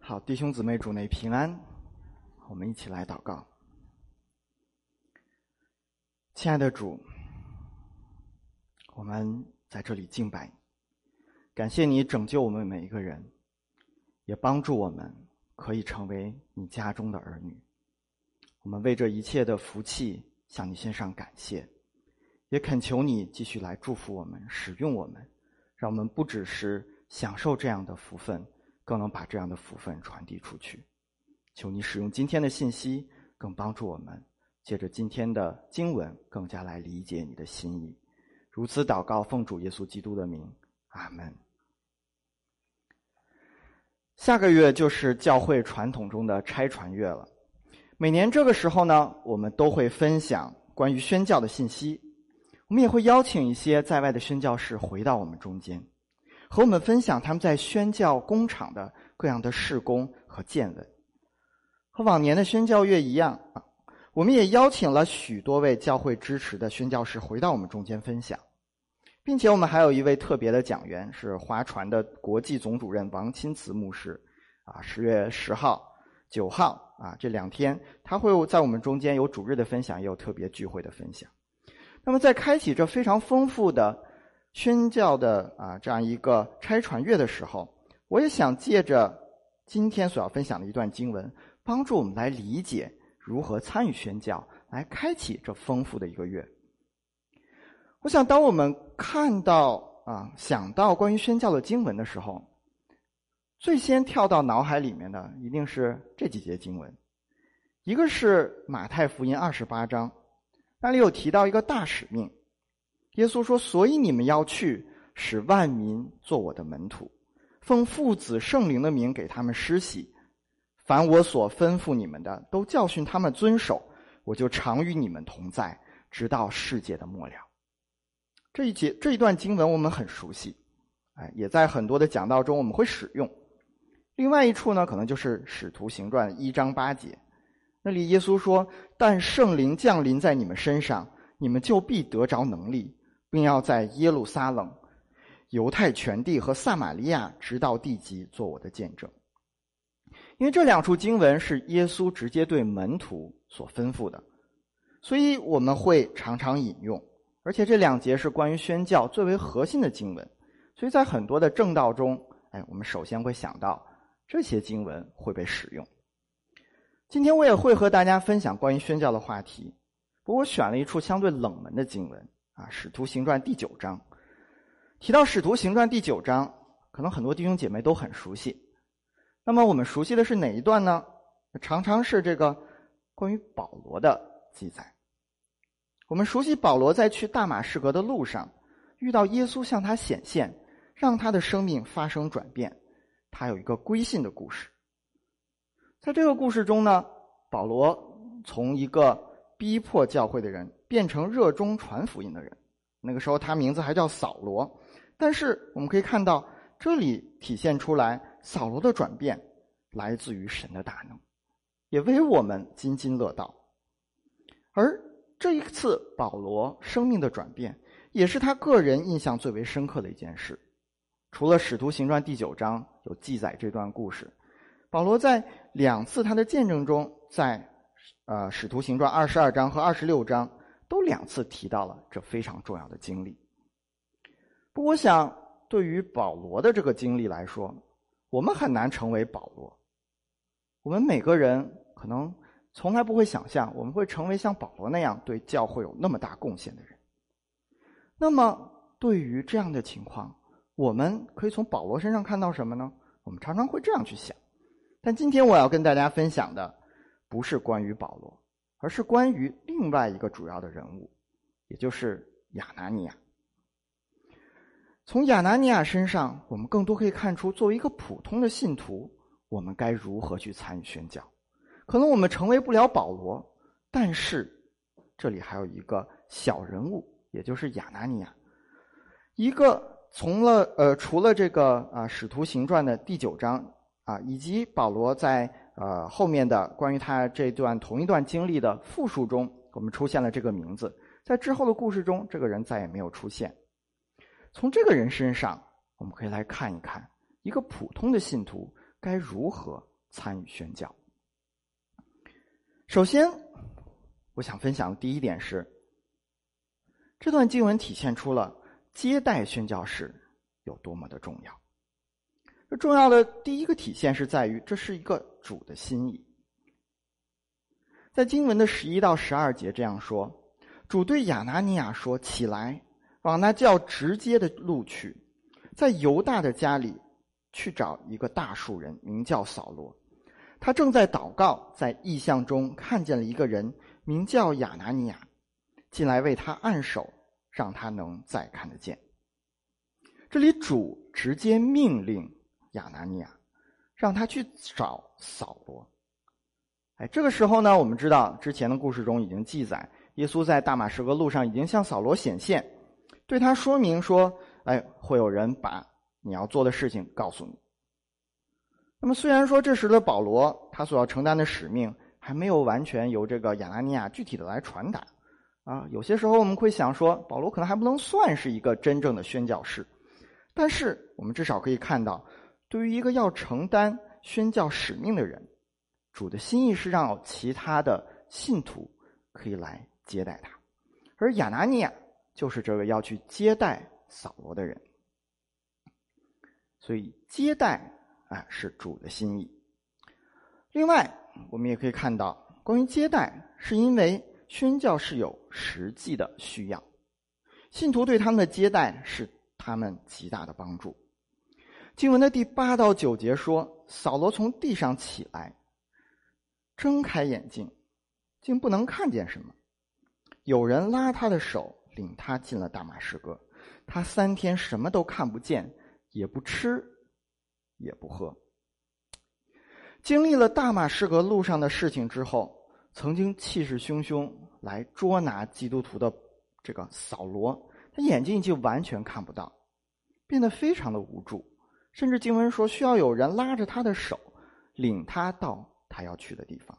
好，弟兄姊妹主内平安，我们一起来祷告。亲爱的主，我们在这里敬拜你，感谢你拯救我们每一个人，也帮助我们可以成为你家中的儿女。我们为这一切的福气向你献上感谢，也恳求你继续来祝福我们，使用我们，让我们不只是享受这样的福分，更能把这样的福分传递出去。求你使用今天的信息，更帮助我们借着今天的经文更加来理解你的心意。如此祷告，奉主耶稣基督的名，阿们。下个月就是教会传统中的差传月了。每年这个时候呢，我们都会分享关于宣教的信息，我们也会邀请一些在外的宣教士回到我们中间，和我们分享他们在宣教工场的各样的事工和见闻。和往年的宣教月一样，我们也邀请了许多位教会支持的宣教士回到我们中间分享，并且我们还有一位特别的讲员，是华传的国际总主任王钦慈牧师。10月10号、9号这2天，他会在我们中间有主日的分享，也有特别聚会的分享。那么在开启这非常丰富的宣教的这样一个差传月的时候，我也想借着今天所要分享的一段经文，帮助我们来理解如何参与宣教，来开启这丰富的一个月。我想当我们看到想到关于宣教的经文的时候，最先跳到脑海里面的一定是这几节经文。一个是马太福音28章，那里有提到一个大使命，耶稣说，所以你们要去，使万民做我的门徒，奉父子圣灵的名给他们施洗，凡我所吩咐你们的，都教训他们遵守，我就常与你们同在，直到世界的末了。这一段经文我们很熟悉，也在很多的讲道中我们会使用。另外一处呢，可能就是使徒行传1章8节，那里耶稣说，但圣灵降临在你们身上，你们就必得着能力，并要在耶路撒冷、犹太全地和撒玛利亚直到地极做我的见证。因为这2处经文是耶稣直接对门徒所吩咐的，所以我们会常常引用，而且这2节是关于宣教最为核心的经文，所以在很多的正道中，我们首先会想到这些经文会被使用。今天我也会和大家分享关于宣教的话题，不过我选了一处相对冷门的经文使徒行传第9章。提到使徒行传第9章，可能很多弟兄姐妹都很熟悉。那么我们熟悉的是哪一段呢？常常是这个关于保罗的记载。我们熟悉保罗在去大马士革的路上，遇到耶稣向他显现，让他的生命发生转变，他有一个归信的故事。在这个故事中呢，保罗从一个逼迫教会的人变成热衷传福音的人，那个时候他名字还叫扫罗。但是我们可以看到，这里体现出来扫罗的转变来自于神的大能，也为我们津津乐道。而这一次保罗生命的转变，也是他个人印象最为深刻的一件事。除了使徒行传第9章有记载这段故事，保罗在2次他的见证中，在使徒行传22章和26章都2次提到了这非常重要的经历。不过我想对于保罗的这个经历来说，我们很难成为保罗。我们每个人可能从来不会想象我们会成为像保罗那样对教会有那么大贡献的人。那么对于这样的情况，我们可以从保罗身上看到什么呢？我们常常会这样去想。但今天我要跟大家分享的不是关于保罗，而是关于另外一个主要的人物，也就是亚拿尼亚。从亚拿尼亚身上，我们更多可以看出，作为一个普通的信徒，我们该如何去参与宣教。可能我们成为不了保罗，但是这里还有一个小人物，也就是亚拿尼亚，一个除了这个使徒行传的第9章以及保罗在后面的关于他这段同一段经历的复述中，我们出现了这个名字。在之后的故事中，这个人再也没有出现。从这个人身上，我们可以来看一看一个普通的信徒该如何参与宣教。首先，我想分享的第一点是，这段经文体现出了接待宣教士有多么的重要。这重要的第一个体现是在于，这是一个主的心意。在经文的11到12节这样说，主对亚拿尼亚说，起来，往那叫直接的路去，在犹大的家里去找一个大数人，名叫扫罗。他正在祷告，在异象中看见了一个人，名叫亚拿尼亚，进来为他按手，让他能再看得见。这里主直接命令亚拿尼亚，让他去找扫罗。这个时候呢，我们知道之前的故事中已经记载，耶稣在大马士革路上已经向扫罗显现，对他说明说，会有人把你要做的事情告诉你。那么虽然说这时的保罗他所要承担的使命还没有完全由这个亚拿尼亚具体的来传达有些时候我们会想说，保罗可能还不能算是一个真正的宣教士，但是我们至少可以看到，对于一个要承担宣教使命的人，主的心意是让其他的信徒可以来接待他，而亚拿尼亚就是这个要去接待扫罗的人。所以接待是主的心意。另外我们也可以看到，关于接待是因为宣教是有实际的需要，信徒对他们的接待是他们极大的帮助。经文的第8到9节说，扫罗从地上起来，睁开眼睛，竟不能看见什么。有人拉他的手，领他进了大马士革。他3天什么都看不见，也不吃，也不喝。经历了大马士革路上的事情之后，曾经气势汹汹来捉拿基督徒的这个扫罗，他眼睛已经完全看不到，变得非常的无助，甚至经文说需要有人拉着他的手，领他到他要去的地方。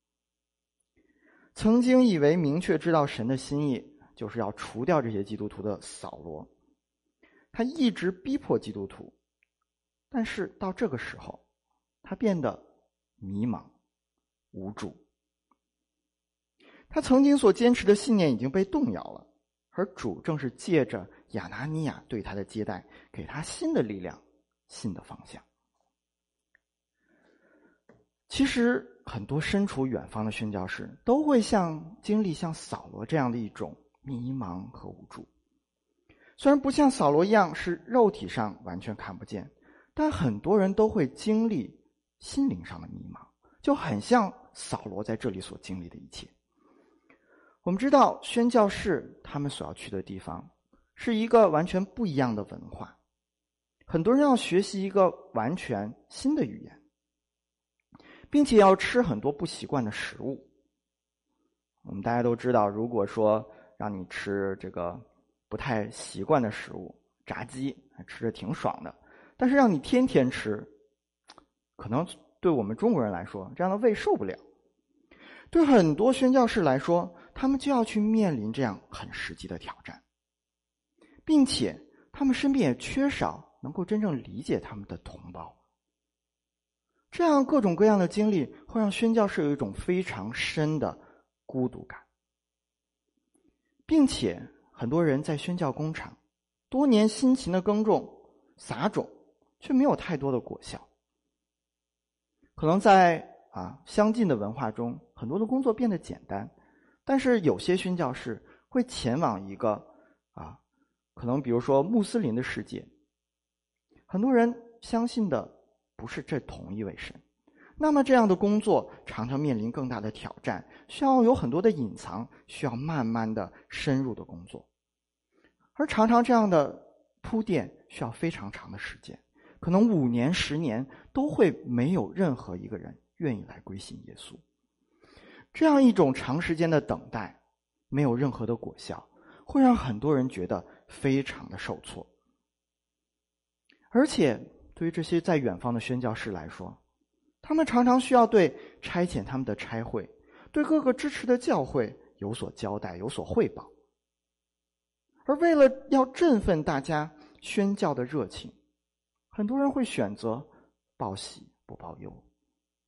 曾经以为明确知道神的心意就是要除掉这些基督徒的扫罗，他一直逼迫基督徒，但是到这个时候他变得迷茫无助。他曾经所坚持的信念已经被动摇了，而主正是借着亚拿尼亚对他的接待，给他新的力量，新的方向。其实很多身处远方的宣教士都会经历像扫罗这样的一种迷茫和无助。虽然不像扫罗一样是肉体上完全看不见，但很多人都会经历心灵上的迷茫，就很像扫罗在这里所经历的一切。我们知道宣教士他们所要去的地方是一个完全不一样的文化，很多人要学习一个完全新的语言，并且要吃很多不习惯的食物。我们大家都知道，如果说让你吃这个不太习惯的食物，炸鸡吃着挺爽的，但是让你天天吃，可能对我们中国人来说，这样的胃受不了。对很多宣教士来说，他们就要去面临这样很实际的挑战，并且他们身边也缺少能够真正理解他们的同胞。这样各种各样的经历会让宣教士有一种非常深的孤独感，并且很多人在宣教工厂多年辛勤的耕种撒种，却没有太多的果效。可能在相近的文化中，很多的工作变得简单，但是有些宣教士会前往一个可能比如说穆斯林的世界，很多人相信的不是这同一位神，那么这样的工作常常面临更大的挑战，需要有很多的隐藏，需要慢慢的深入的工作，而常常这样的铺垫需要非常长的时间，可能5年10年都会没有任何一个人愿意来归信耶稣。这样一种长时间的等待，没有任何的果效，会让很多人觉得非常的受挫。而且对于这些在远方的宣教士来说，他们常常需要对差遣他们的差会，对各个支持的教会有所交代，有所汇报。而为了要振奋大家宣教的热情，很多人会选择报喜不报忧，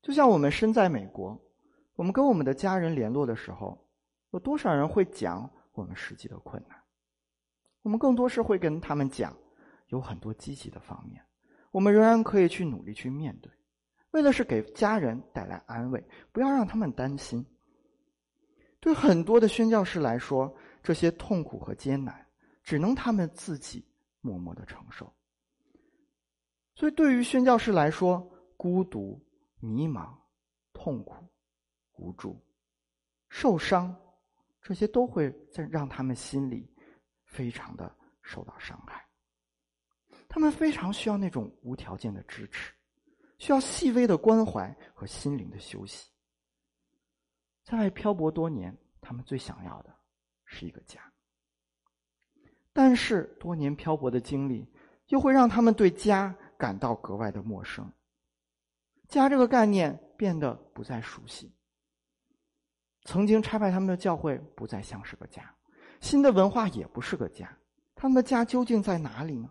就像我们身在美国，我们跟我们的家人联络的时候，有多少人会讲我们实际的困难？我们更多是会跟他们讲有很多积极的方面，我们仍然可以去努力去面对，为的是给家人带来安慰，不要让他们担心。对很多的宣教士来说，这些痛苦和艰难只能他们自己默默的承受。所以对于宣教士来说，孤独、迷茫、痛苦、无助、受伤，这些都会让他们心里非常的受到伤害。他们非常需要那种无条件的支持，需要细微的关怀和心灵的休息。在外漂泊多年，他们最想要的是一个家。但是多年漂泊的经历又会让他们对家感到格外的陌生，家这个概念变得不再熟悉。曾经差派他们的教会不再像是个家，新的文化也不是个家，他们的家究竟在哪里呢？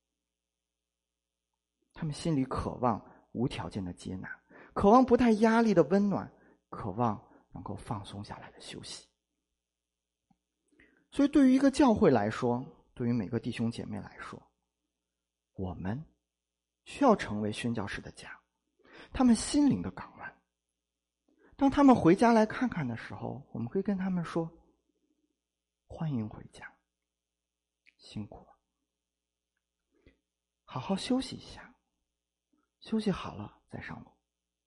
他们心里渴望无条件的接纳，渴望不带压力的温暖，渴望能够放松下来的休息。所以对于一个教会来说，对于每个弟兄姐妹来说，我们需要成为宣教士的家，他们心灵的港湾。当他们回家来看看的时候，我们可以跟他们说，欢迎回家，辛苦了，好好休息一下，休息好了再上路。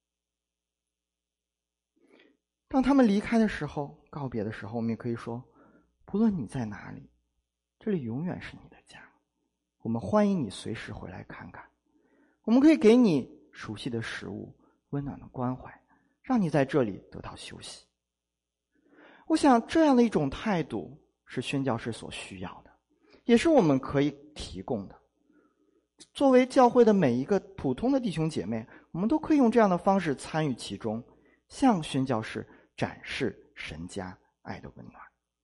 当他们离开的时候，告别的时候，我们也可以说，不论你在哪里，这里永远是你的家，我们欢迎你随时回来看看。我们可以给你熟悉的食物，温暖的关怀，让你在这里得到休息。我想这样的一种态度是宣教士所需要的，也是我们可以提供的。作为教会的每一个普通的弟兄姐妹，我们都可以用这样的方式参与其中，向宣教士展示神家爱的温暖。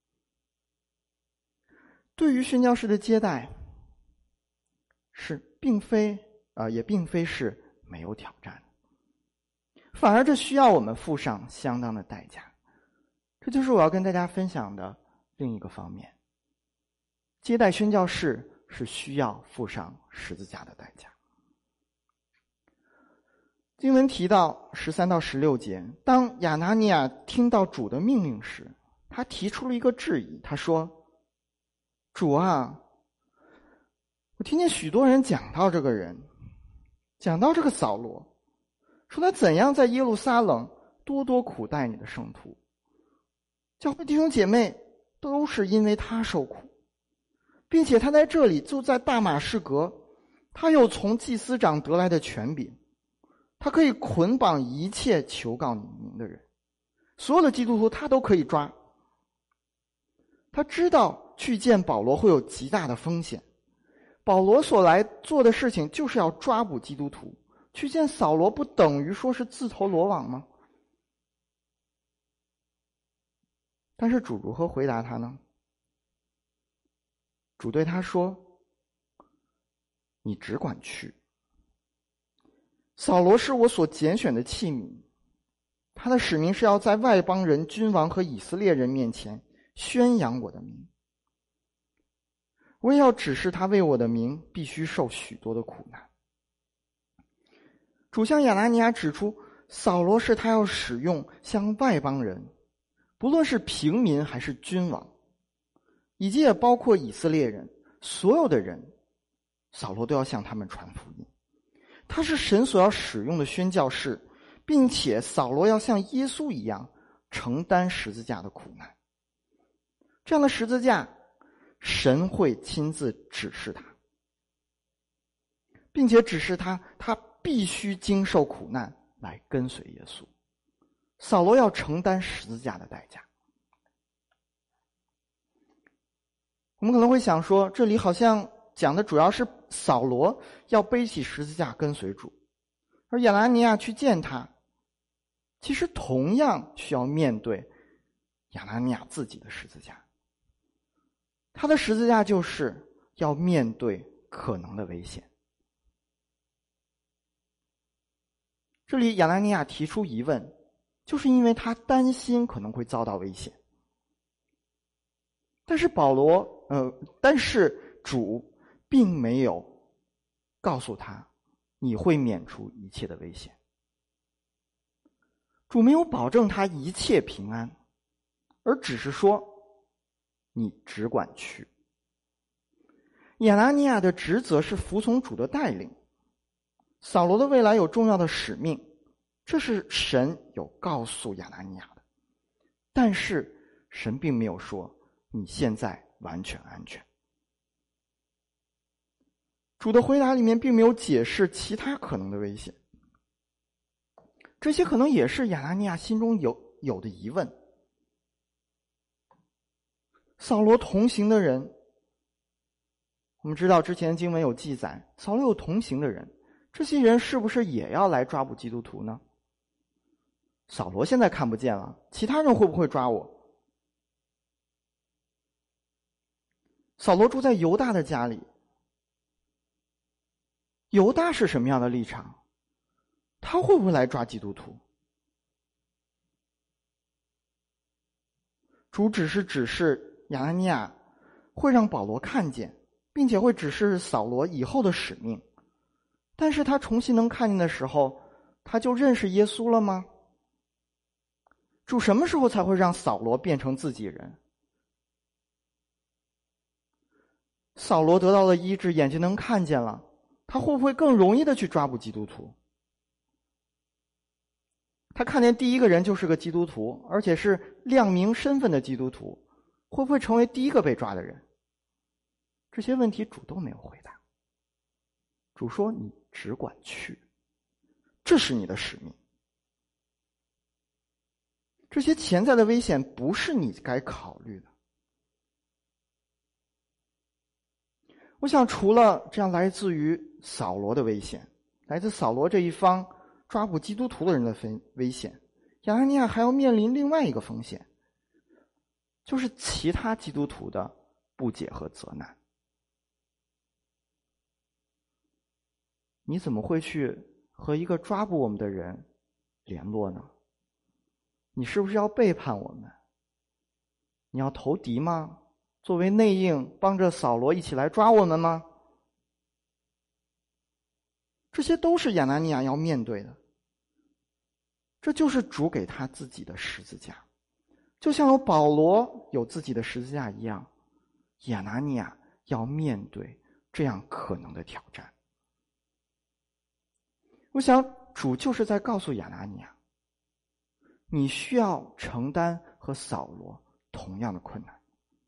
对于宣教士的接待，也并非是没有挑战，反而这需要我们付上相当的代价。这就是我要跟大家分享的另一个方面，接待宣教士是需要付上十字架的代价。经文提到13到16节，当亚拿尼亚听到主的命令时，他提出了一个质疑，他说，主啊，我听见许多人讲到这个人，讲到这个扫罗，说他怎样在耶路撒冷多多苦待你的圣徒，教会弟兄姐妹都是因为他受苦，并且他在这里就在大马士革，他有从祭司长得来的权柄，他可以捆绑一切求告你名的人，所有的基督徒他都可以抓。他知道去见保罗会有极大的风险，保罗所来做的事情就是要抓捕基督徒，去见扫罗不等于说是自投罗网吗？但是主如何回答他呢？主对他说，你只管去，扫罗是我所拣选的器皿，他的使命是要在外邦人、君王和以色列人面前宣扬我的名，我也要指示他为我的名必须受许多的苦难。主向亚拿尼亚指出，扫罗是他要使用向外邦人，不论是平民还是君王，以及也包括以色列人，所有的人，扫罗都要向他们传福音。他是神所要使用的宣教士，并且扫罗要像耶稣一样承担十字架的苦难。这样的十字架，神会亲自指示他，并且指示他必须经受苦难来跟随耶稣。扫罗要承担十字架的代价。我们可能会想说，这里好像讲的主要是扫罗要背起十字架跟随主，而亚拿尼亚去见他，其实同样需要面对亚拿尼亚自己的十字架。他的十字架就是要面对可能的危险。 这里亚拿尼亚提出疑问，就是因为他担心可能会遭到危险。但是主并没有告诉他你会免除一切的危险。主没有保证他一切平安，而只是说你只管去。亚拿尼亚的职责是服从主的带领，扫罗的未来有重要的使命，这是神有告诉亚拿尼亚的，但是神并没有说你现在完全安全。主的回答里面并没有解释其他可能的危险，这些可能也是亚拿尼亚心中有的疑问。扫罗同行的人，我们知道之前经文有记载，扫罗有同行的人，这些人是不是也要来抓捕基督徒呢？扫罗现在看不见了，其他人会不会抓我？扫罗住在犹大的家里，犹大是什么样的立场？他会不会来抓基督徒？主只是指示亚拿尼亚会让保罗看见，并且会指示扫罗以后的使命。但是他重新能看见的时候，他就认识耶稣了吗？主什么时候才会让扫罗变成自己人？扫罗得到了医治，眼睛能看见了，他会不会更容易的去抓捕基督徒？他看见第一个人就是个基督徒，而且是亮明身份的基督徒，会不会成为第一个被抓的人？这些问题主都没有回答。主说你只管去，这是你的使命。这些潜在的危险不是你该考虑的。我想除了这样来自于扫罗的危险，来自扫罗这一方抓捕基督徒的人的危险，亚拿尼亚还要面临另外一个风险，就是其他基督徒的不解和责难。你怎么会去和一个抓捕我们的人联络呢？你是不是要背叛我们？你要投敌吗？作为内应，帮着扫罗一起来抓我们吗？这些都是亚拿尼亚要面对的。这就是主给他自己的十字架，就像有保罗有自己的十字架一样，亚拿尼亚要面对这样可能的挑战。我想主就是在告诉亚拿尼亚，你需要承担和扫罗同样的困难。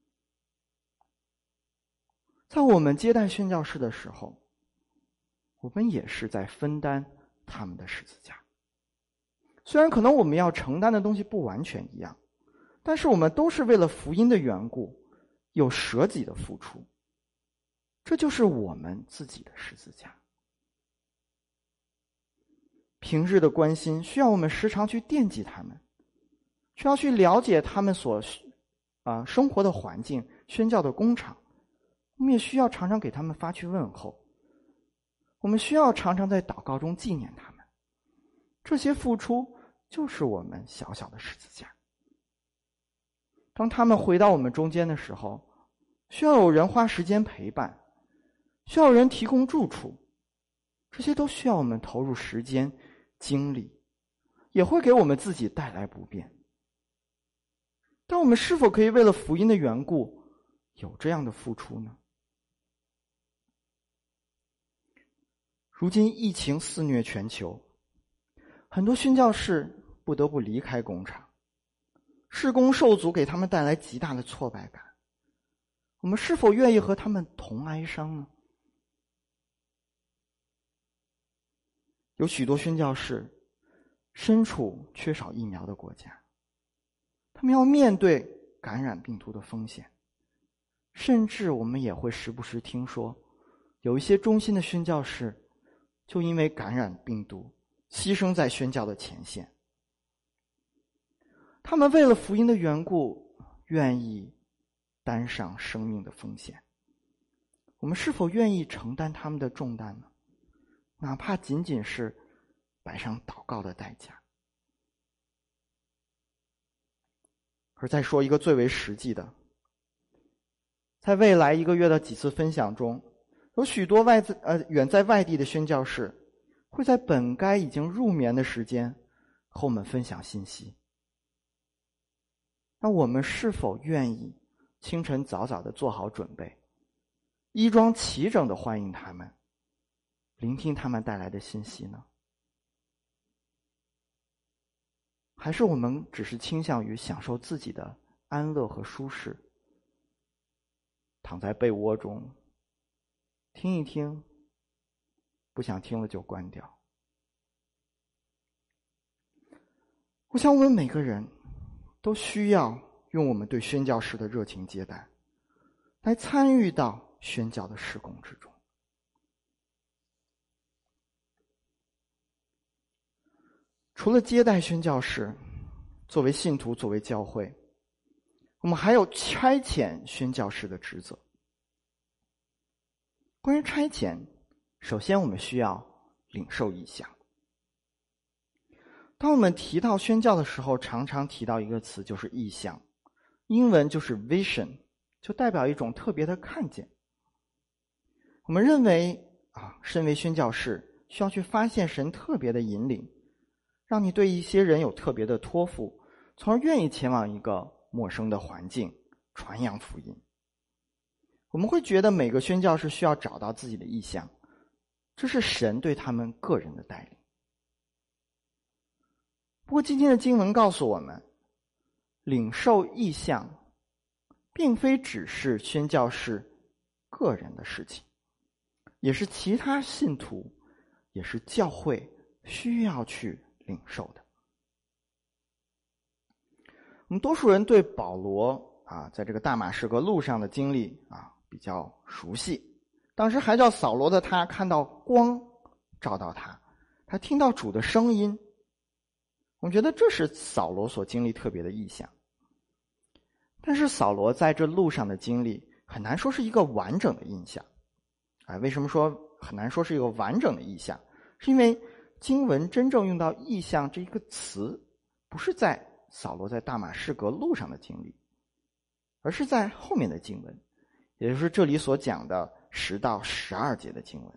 在我们接待宣教士的时候，我们也是在分担他们的十字架。虽然可能我们要承担的东西不完全一样，但是我们都是为了福音的缘故，有舍己的付出。这就是我们自己的十字架。平日的关心需要我们时常去惦记他们，需要去了解他们所生活的环境、宣教的工厂。我们也需要常常给他们发去问候，我们需要常常在祷告中纪念他们。这些付出就是我们小小的十字架。当他们回到我们中间的时候，需要有人花时间陪伴，需要有人提供住处，这些都需要我们投入时间、精力，也会给我们自己带来不便。但我们是否可以为了福音的缘故，有这样的付出呢？如今疫情肆虐全球，很多宣教士不得不离开工厂，事工受阻给他们带来极大的挫败感。我们是否愿意和他们同哀伤呢？有许多宣教士身处缺少疫苗的国家，他们要面对感染病毒的风险，甚至我们也会时不时听说，有一些忠心的宣教士就因为感染病毒牺牲在宣教的前线。他们为了福音的缘故，愿意担上生命的风险。我们是否愿意承担他们的重担呢？哪怕仅仅是摆上祷告的代价。而再说一个最为实际的，在未来1个月的几次分享中，有许多远在外地的宣教士会在本该已经入眠的时间和我们分享信息。那我们是否愿意清晨早早的做好准备，衣装齐整的欢迎他们，聆听他们带来的信息呢？还是我们只是倾向于享受自己的安乐和舒适，躺在被窝中听一听，不想听了就关掉？我想我们每个人都需要用我们对宣教士的热情接待，来参与到宣教的事工之中。除了接待宣教士，作为信徒，作为教会，我们还有差遣宣教士的职责。关于差遣，首先我们需要领受异象。当我们提到宣教的时候，常常提到一个词，就是异象，英文就是 vision， 就代表一种特别的看见。我们认为身为宣教士，需要去发现神特别的引领，让你对一些人有特别的托付，从而愿意前往一个陌生的环境传扬福音。我们会觉得每个宣教士需要找到自己的异象，这是神对他们个人的带领。不过今天的经文告诉我们，领受异象并非只是宣教士个人的事情，也是其他信徒，也是教会需要去领受的。我们多数人对保罗在这个大马士革路上的经历比较熟悉。当时还叫扫罗的他，看到光照到他，他听到主的声音。我们觉得这是扫罗所经历特别的异象。但是扫罗在这路上的经历很难说是一个完整的印象。为什么说很难说是一个完整的意象？是因为经文真正用到异象这一个词，不是在扫罗在大马士革路上的经历，而是在后面的经文，也就是这里所讲的10到12节的经文。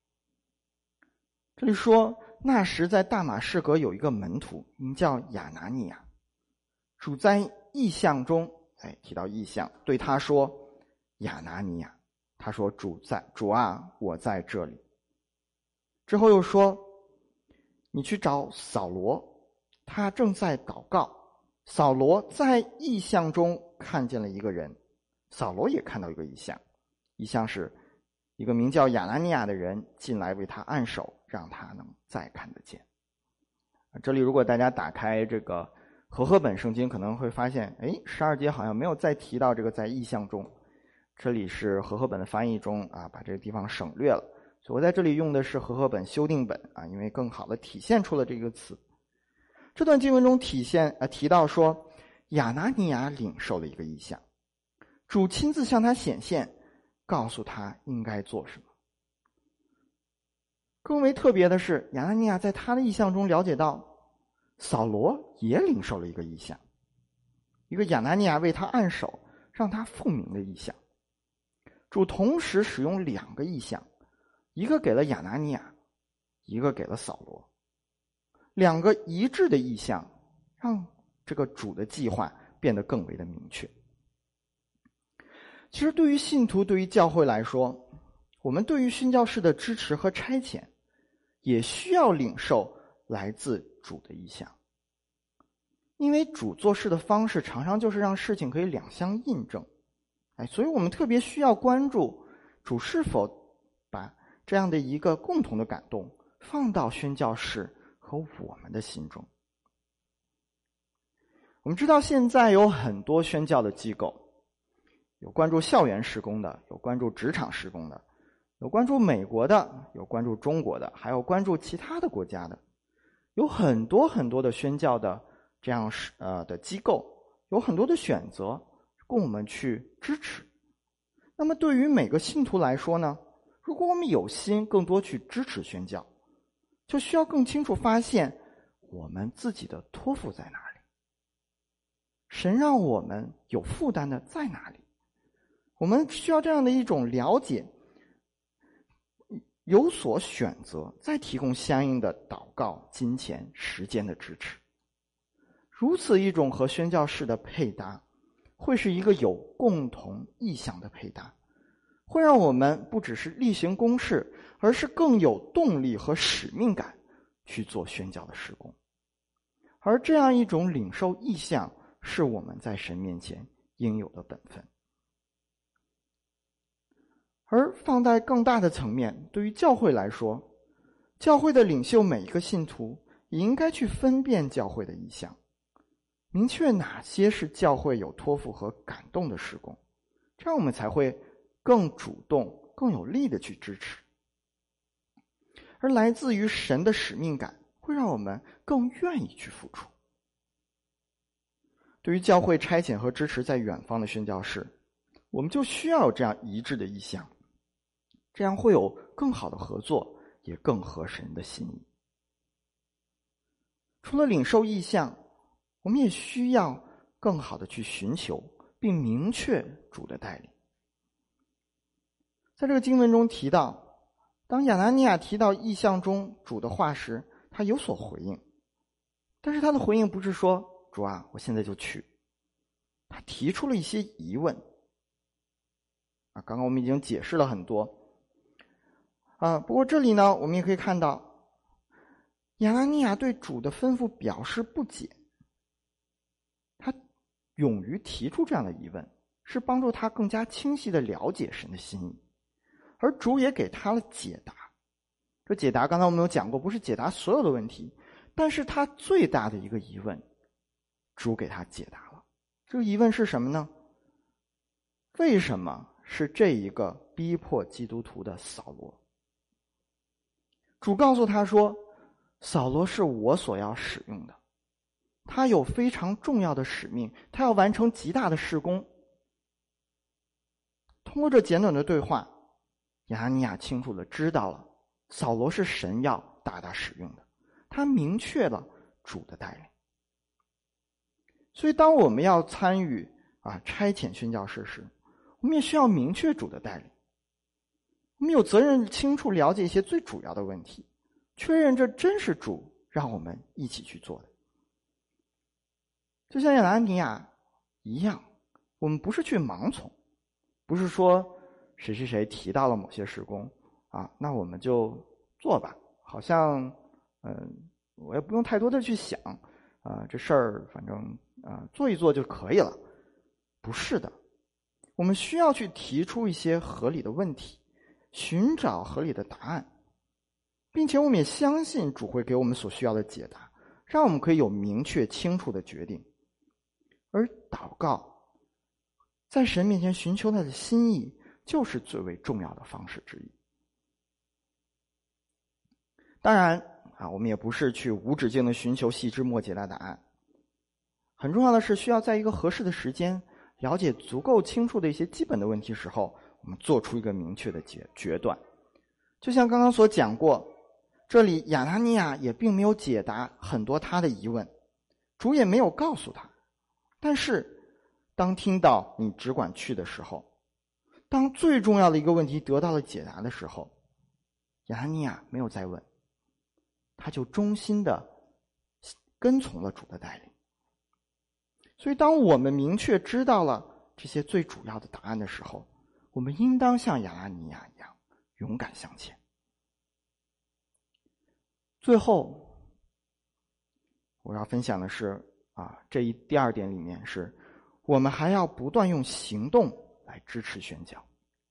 这里说，那时在大马士革有一个门徒，名叫亚拿尼亚，主在异象中，提到异象，对他说：亚拿尼亚。他说：主啊，我在这里。之后又说：你去找扫罗，他正在祷告。扫罗在异象中看见了一个人，扫罗也看到一个异象，异象是一个名叫亚拿尼亚的人进来为他按手，让他能再看得见。这里如果大家打开这个和合本圣经，可能会发现12节好像没有再提到这个在异象中。这里是和合本的翻译中把这个地方省略了，所以我在这里用的是和合本修订本因为更好的体现出了这个词。这段经文中提到说，亚拿尼亚领受了一个异象，主亲自向他显现，告诉他应该做什么。更为特别的是，亚拿尼亚在他的异象中了解到，扫罗也领受了一个异象，一个亚拿尼亚为他按手，让他复明的异象。主同时使用2个异象，一个给了亚拿尼亚，一个给了扫罗。2个一致的异象，让这个主的计划变得更为的明确。其实对于信徒，对于教会来说，我们对于宣教士的支持和差遣，也需要领受来自主的异象。因为主做事的方式常常就是让事情可以两相印证。所以我们特别需要关注主是否把这样的一个共同的感动放到宣教士和我们的心中。我们知道现在有很多宣教的机构，有关注校园事工的，有关注职场事工的，有关注美国的，有关注中国的，还有关注其他的国家的，有很多很多的宣教的这样的机构，有很多的选择供我们去支持。那么对于每个信徒来说呢，如果我们有心更多去支持宣教， 就需要更清楚发现我们自己的托付在哪里，神让我们有负担的在哪里。我们需要这样的一种了解，有所选择，再提供相应的祷告、金钱、时间的支持。如此一种和宣教士的配搭，会是一个有共同意向的配搭，会让我们不只是例行公事，而是更有动力和使命感去做宣教的事工。而这样一种领受意向，是我们在神面前应有的本分。而放在更大的层面，对于教会来说，教会的领袖每一个信徒也应该去分辨教会的意向，明确哪些是教会有托付和感动的事工，这样我们才会更主动、更有力的去支持。而来自于神的使命感，会让我们更愿意去付出。对于教会差遣和支持在远方的宣教士，我们就需要有这样一致的意向，这样会有更好的合作，也更合神的心意。除了领受意向，我们也需要更好的去寻求并明确主的带领。在这个经文中提到，当亚拿尼亚提到意象中主的话时，他有所回应，但是他的回应不是说主啊，我现在就去，他提出了一些疑问。刚刚我们已经解释了很多不过这里呢，我们也可以看到亚拿尼亚对主的吩咐表示不解，他勇于提出这样的疑问，是帮助他更加清晰地了解神的心意，而主也给他了解答。这解答刚才我们有讲过，不是解答所有的问题，但是他最大的一个疑问，主给他解答了。这个疑问是什么呢？为什么是这一个逼迫基督徒的扫罗？主告诉他说，扫罗是我所要使用的，他有非常重要的使命，他要完成极大的事工。通过这简短的对话，亚拿尼亚清楚地知道了扫罗是神要大大使用的，他明确了主的带领。所以当我们要参与差遣宣教士时，我们也需要明确主的带领。我们有责任清楚了解一些最主要的问题，确认这真是主让我们一起去做的。就像亚拿尼亚一样，我们不是去盲从，不是说谁谁谁提到了某些事工那我们就做吧，好像我也不用太多的去想这事儿反正做一做就可以了。不是的，我们需要去提出一些合理的问题，寻找合理的答案，并且我们也相信主会给我们所需要的解答，让我们可以有明确清楚的决定。而祷告，在神面前寻求他的心意，就是最为重要的方式之一。当然我们也不是去无止境的寻求细枝末节的答案，很重要的是需要在一个合适的时间，了解足够清楚的一些基本的问题时候，我们做出一个明确的决断。就像刚刚所讲过，这里亚拿尼亚也并没有解答很多他的疑问，主也没有告诉他。但是当听到你只管去的时候，当最重要的一个问题得到了解答的时候，亚拿尼亚没有再问，他就忠心的跟从了主的带领。所以当我们明确知道了这些最主要的答案的时候，我们应当像亚拿尼亚一样勇敢向前。最后我要分享的是第二点里面是我们还要不断用行动来支持宣教。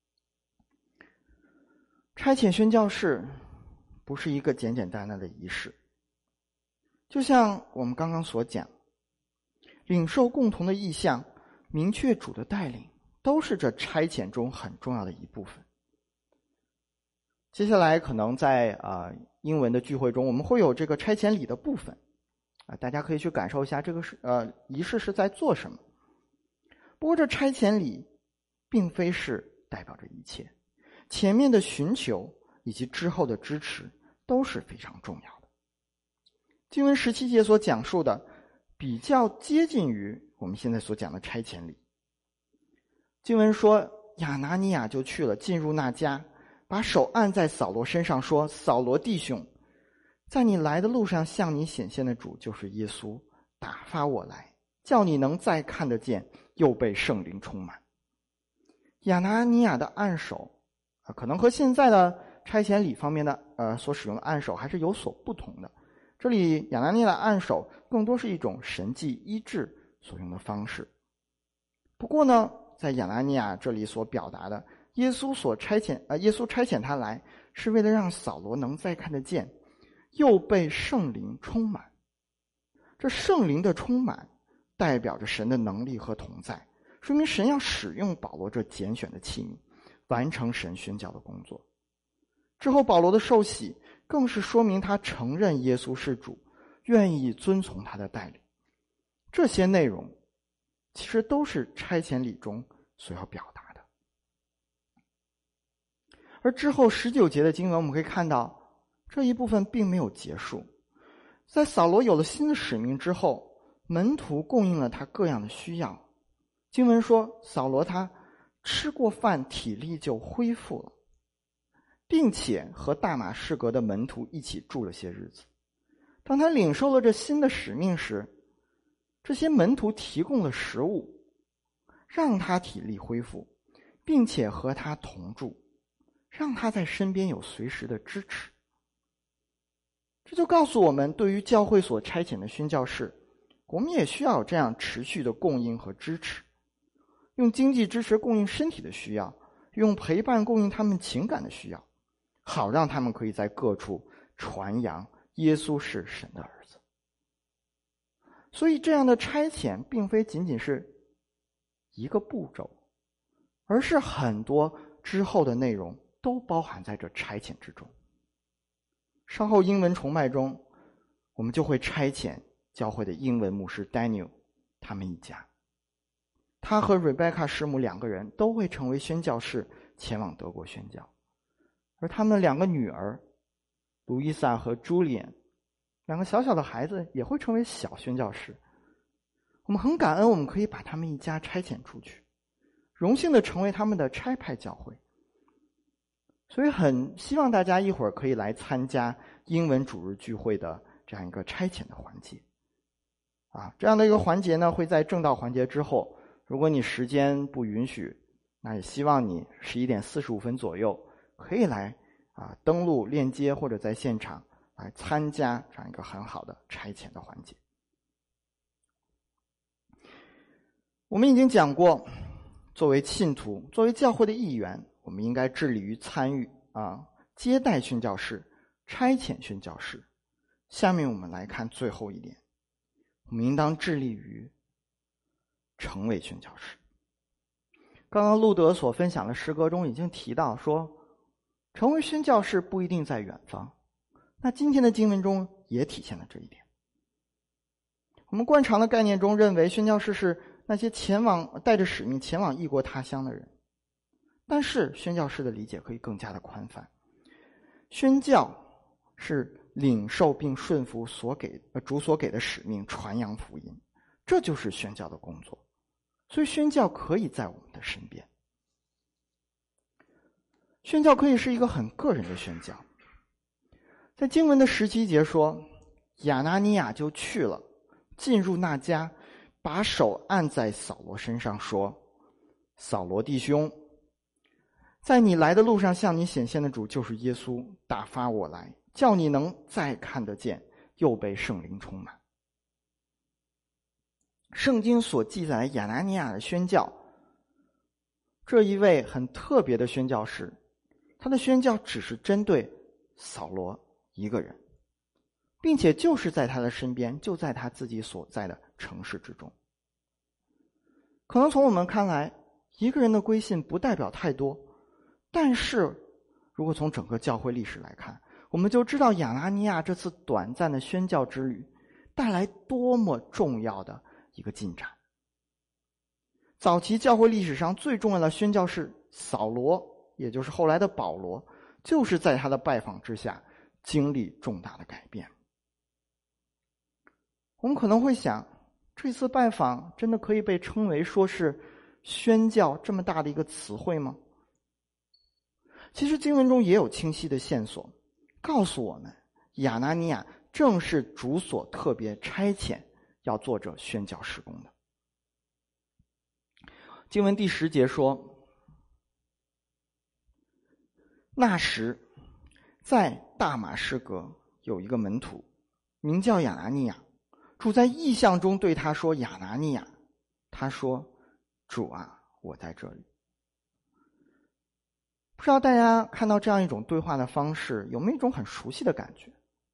差遣宣教士不是一个简简单单的仪式，就像我们刚刚所讲，领受共同的意向，明确主的带领，都是这差遣中很重要的一部分。接下来可能在英文的聚会中，我们会有这个差遣礼的部分大家可以去感受一下这个仪式是在做什么。不过这差遣礼并非是代表着一切，前面的寻求以及之后的支持都是非常重要的。经文17节所讲述的比较接近于我们现在所讲的差遣礼。经文说，亚拿尼亚就去了，进入那家，把手按在扫罗身上，说：扫罗弟兄，在你来的路上向你显现的主就是耶稣，打发我来，叫你能再看得见，又被圣灵充满。亚拿尼亚的按手可能和现在的差遣礼方面的所使用的按手还是有所不同的。这里亚拿尼亚的按手更多是一种神迹医治所用的方式。不过呢，在亚拿尼亚这里所表达的，耶稣差遣他来，是为了让扫罗能再看得见，又被圣灵充满。这圣灵的充满代表着神的能力和同在，说明神要使用保罗这拣选的器皿，完成神宣教的工作。之后保罗的受洗更是说明他承认耶稣是主，愿意遵从他的带领。这些内容其实都是差遣礼中所要表达的。而之后19节的经文我们可以看到，这一部分并没有结束。在扫罗有了新的使命之后，门徒供应了他各样的需要。经文说，扫罗他吃过饭，体力就恢复了，并且和大马士革的门徒一起住了些日子。当他领受了这新的使命时，这些门徒提供了食物，让他体力恢复，并且和他同住，让他在身边有随时的支持。这就告诉我们，对于教会所差遣的宣教士，我们也需要有这样持续的供应和支持，用经济支持供应身体的需要，用陪伴供应他们情感的需要，好让他们可以在各处传扬耶稣是神的儿子。所以这样的差遣并非仅仅是一个步骤，而是很多之后的内容都包含在这差遣之中。稍后英文崇拜中，我们就会差遣教会的英文牧师 Daniel 他们一家，他和 Rebecca 师母2个人都会成为宣教士，前往德国宣教。而他们2个女儿路易莎和 Julian 2个小小的孩子也会成为小宣教士。我们很感恩我们可以把他们一家差遣出去，荣幸的成为他们的差派教会。所以很希望大家一会儿可以来参加英文主日聚会的这样一个差遣的环节。这样的一个环节呢，会在正道环节之后，如果你时间不允许，那也希望你11点45分左右可以来登录链接或者在现场来参加这样一个很好的差遣的环节。我们已经讲过，作为信徒，作为教会的一员，我们应该致力于参与接待宣教士，差遣宣教士。下面我们来看最后一点，我们应当致力于成为宣教士。刚刚路德所分享的诗歌中已经提到说，成为宣教士不一定在远方。那今天的经文中也体现了这一点。我们惯常的概念中认为宣教士是那些带着使命前往异国他乡的人，但是宣教士的理解可以更加的宽泛。宣教是领受并顺服主所给的使命，传扬福音，这就是宣教的工作。所以宣教可以在我们的身边。宣教可以是一个很个人的宣教。在经文的17节说，亚拿尼亚就去了，进入那家，把手按在扫罗身上，说：扫罗弟兄，在你来的路上向你显现的主就是耶稣，打发我来，叫你能再看得见，又被圣灵充满。圣经所记载亚拿尼亚的宣教，这一位很特别的宣教士，他的宣教只是针对扫罗一个人，并且就是在他的身边，就在他自己所在的城市之中。可能从我们看来，一个人的归信不代表太多，但是如果从整个教会历史来看，我们就知道亚拿尼亚这次短暂的宣教之旅带来多么重要的一个进展。早期教会历史上最重要的宣教士扫罗，也就是后来的保罗，就是在他的拜访之下经历重大的改变。我们可能会想，这次拜访真的可以被称为说是宣教这么大的一个词汇吗？其实经文中也有清晰的线索，告诉我们亚拿尼亚正是主所特别差遣要做这宣教事工的。经文第10节说，那时在大马士革有一个门徒名叫亚拿尼亚，主在异象中对他说，亚拿尼亚。他说，主啊，我在这里。不知道大家看到这样一种对话的方式，有没有一种很熟悉的感觉？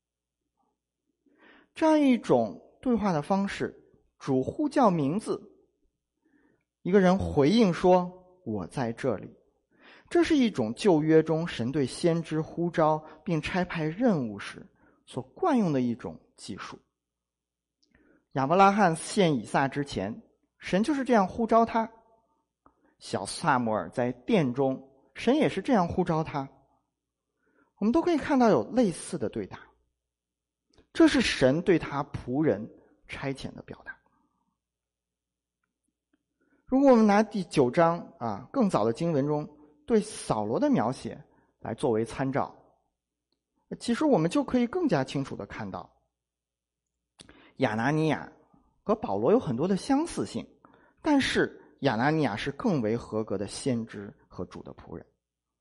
这样一种对话的方式，主呼叫名字，一个人回应说，我在这里。这是一种旧约中神对先知呼召并差派任务时所惯用的一种技术。亚伯拉罕献以撒之前，神就是这样呼召他；小撒母耳在殿中，神也是这样呼召他。我们都可以看到有类似的对答，这是神对他仆人差遣的表达。如果我们拿第9章更早的经文中对扫罗的描写来作为参照，其实我们就可以更加清楚地看到，亚拿尼亚和保罗有很多的相似性，但是亚拿尼亚是更为合格的先知和主的仆人。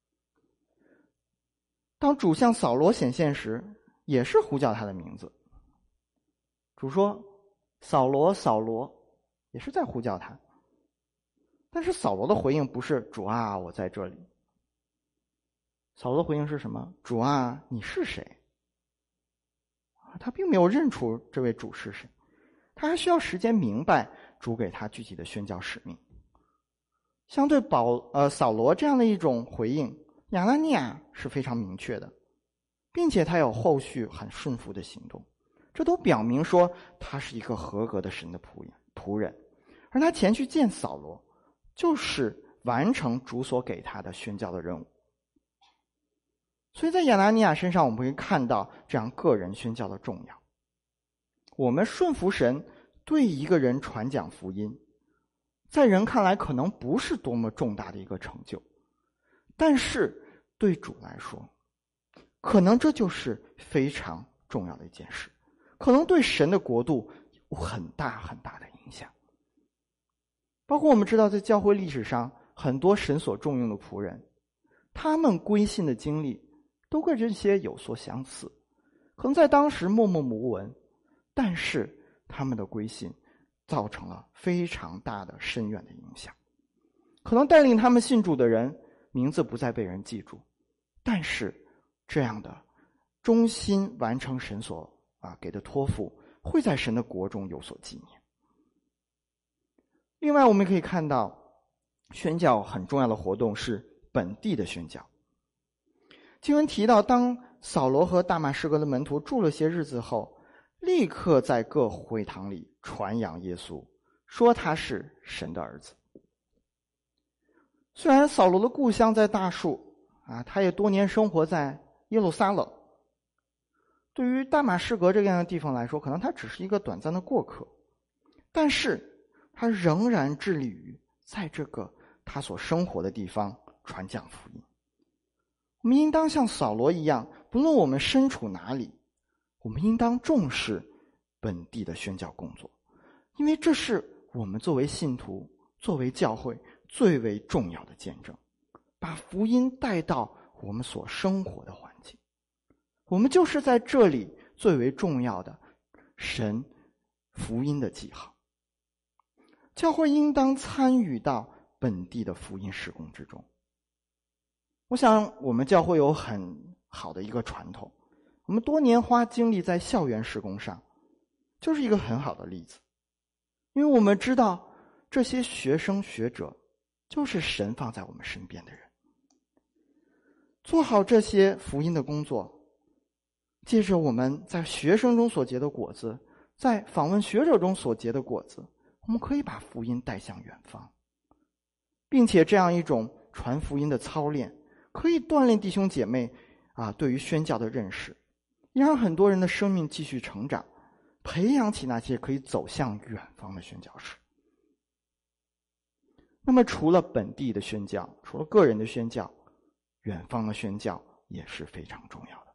当主向扫罗显现时，也是呼叫他的名字。主说，扫罗，扫罗，也是在呼叫他。但是扫罗的回应不是，主啊，我在这里。扫罗的回应是什么？主啊，你是谁？他并没有认出这位主是谁，他还需要时间明白主给他具体的宣教使命。相对扫罗这样的一种回应，亚拿尼亚是非常明确的，并且他有后续很顺服的行动，这都表明说他是一个合格的神的仆人。而他前去见扫罗，就是完成主所给他的宣教的任务。所以在亚拿尼亚身上，我们会看到这样个人宣教的重要。我们顺服神，对一个人传讲福音，在人看来可能不是多么重大的一个成就，但是对主来说，可能这就是非常重要的一件事，可能对神的国度有很大很大的影响。包括我们知道，在教会历史上，很多神所重用的仆人，他们归信的经历都跟这些有所相似，可能在当时默默无闻，但是他们的归信造成了非常大的深远的影响。可能带领他们信主的人名字不再被人记住，但是这样的忠心完成神所给的托付，会在神的国中有所纪念。另外我们可以看到，宣教很重要的活动是本地的宣教。经文提到，当扫罗和大马士革的门徒住了些日子后，立刻在各会堂里传扬耶稣，说他是神的儿子。虽然扫罗的故乡在大树他也多年生活在耶路撒冷，对于大马士革这样的地方来说，可能他只是一个短暂的过客，但是他仍然致力于在这个他所生活的地方传讲福音。我们应当像扫罗一样，不论我们身处哪里，我们应当重视本地的宣教工作，因为这是我们作为信徒、作为教会最为重要的见证，把福音带到我们所生活的环境。我们就是在这里最为重要的神福音的记号。教会应当参与到本地的福音事工之中。我想我们教会有很好的一个传统，我们多年花精力在校园事工上，就是一个很好的例子。因为我们知道这些学生学者就是神放在我们身边的人，做好这些福音的工作，借着我们在学生中所结的果子，在访问学者中所结的果子，我们可以把福音带向远方，并且这样一种传福音的操练可以锻炼弟兄姐妹对于宣教的认识， 也让很多人的生命继续成长，培养起那些可以走向远方的宣教士。那么除了本地的宣教，除了个人的宣教，远方的宣教也是非常重要的。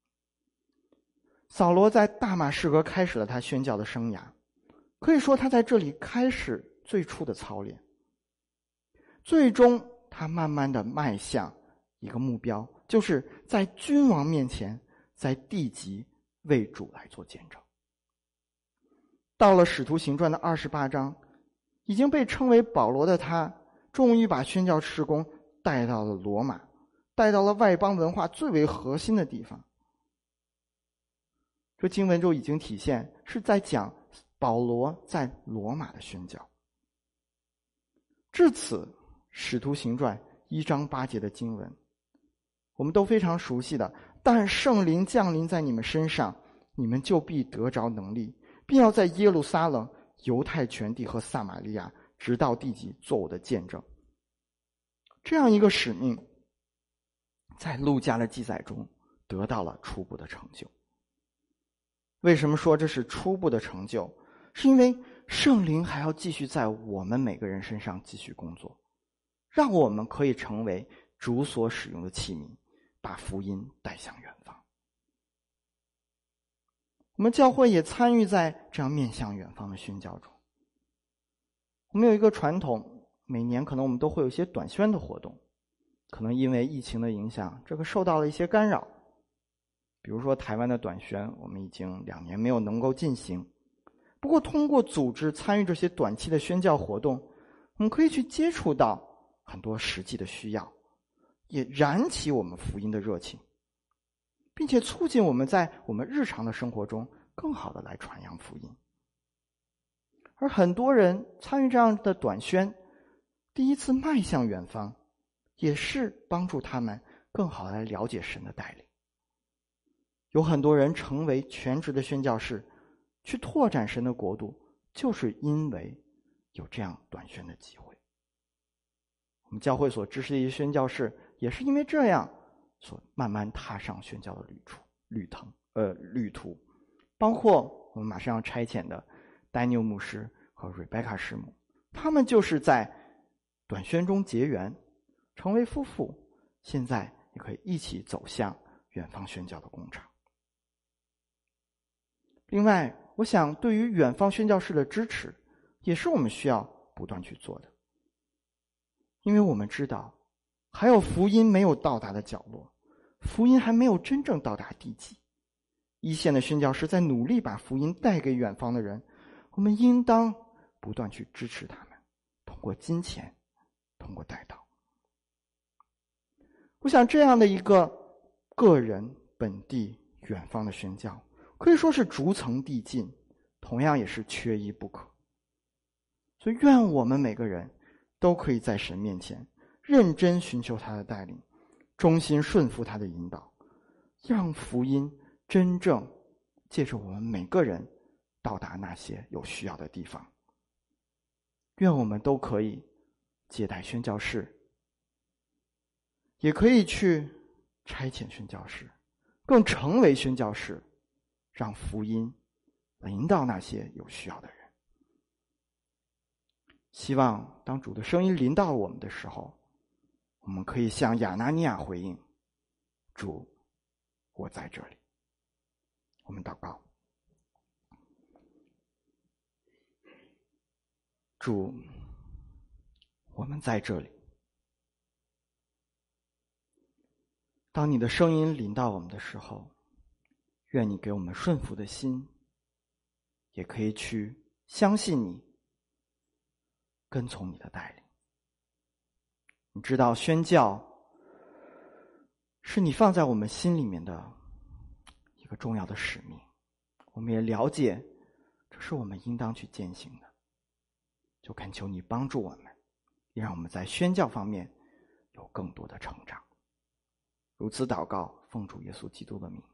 扫罗在大马士革开始了他宣教的生涯，可以说他在这里开始最初的操练，最终他慢慢的迈向一个目标，就是在君王面前，在地级为主来做见证。到了使徒行传的28章，已经被称为保罗的他，终于把宣教事工带到了罗马，带到了外邦文化最为核心的地方。这经文就已经体现是在讲保罗在罗马的宣教。至此，使徒行传1章8节的经文我们都非常熟悉的，但圣灵降临在你们身上，你们就必得着能力，并要在耶路撒冷、犹太全地和撒玛利亚直到地极做我的见证。这样一个使命在路加的记载中得到了初步的成就。为什么说这是初步的成就？是因为圣灵还要继续在我们每个人身上继续工作，让我们可以成为主所使用的器皿，把福音带向远方。我们教会也参与在这样面向远方的宣教中。我们有一个传统，每年可能我们都会有一些短宣的活动，可能因为疫情的影响，这个受到了一些干扰。比如说台湾的短宣，我们已经2年没有能够进行。不过通过组织参与这些短期的宣教活动，我们可以去接触到很多实际的需要，也燃起我们福音的热情，并且促进我们在我们日常的生活中更好的来传扬福音。而很多人参与这样的短宣，第一次迈向远方，也是帮助他们更好地来了解神的带领。有很多人成为全职的宣教士，去拓展神的国度，就是因为有这样短宣的机会。我们教会所支持的一些宣教士，也是因为这样，所慢慢踏上宣教的旅途。包括我们马上要差遣的丹尼尔牧师和瑞贝卡师母，他们就是在短宣中结缘，成为夫妇，现在也可以一起走向远方宣教的工厂。另外，我想对于远方宣教士的支持，也是我们需要不断去做的。因为我们知道，还有福音没有到达的角落，福音还没有真正到达地极。一线的宣教士在努力把福音带给远方的人，我们应当不断去支持他们，通过金钱，通过带祷。我想这样的一个个人、本地、远方的宣教，可以说是逐层递进，同样也是缺一不可。所以愿我们每个人都可以在神面前认真寻求他的带领，忠心顺服他的引导，让福音真正借着我们每个人到达那些有需要的地方。愿我们都可以接待宣教士，也可以去差遣宣教士，更成为宣教士，让福音临到那些有需要的人。希望当主的声音临到我们的时候，我们可以向亚拿尼亚回应：主，我在这里。我们祷告。主，我们在这里。当你的声音临到我们的时候，愿你给我们顺服的心，也可以去相信你，跟从你的带领。你知道宣教是你放在我们心里面的一个重要的使命，我们也了解这是我们应当去践行的，就恳求你帮助我们，也让我们在宣教方面有更多的成长。如此祷告，奉主耶稣基督的名。